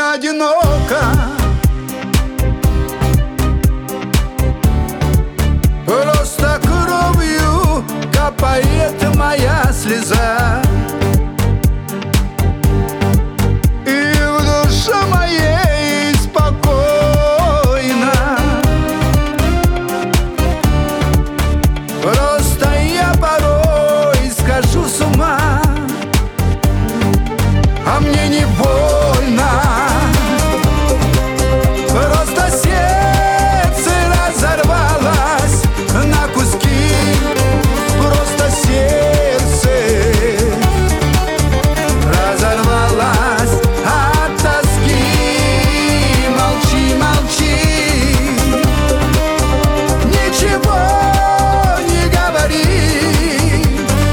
одиноко. Просто кровью капает моя слеза, и в душе моей спокойно. Просто я порой схожу с ума, а мне не больно. Просто сердце разорвалось на куски. Просто сердце разорвалось от тоски. Молчи, молчи, ничего не говори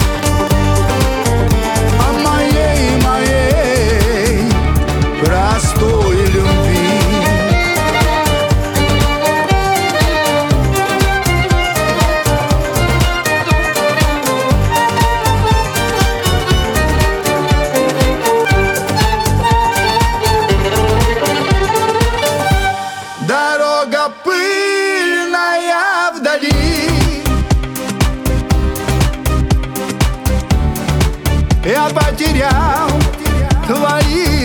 о моей простой любви. Дорога пыльная вдали, я потерял твои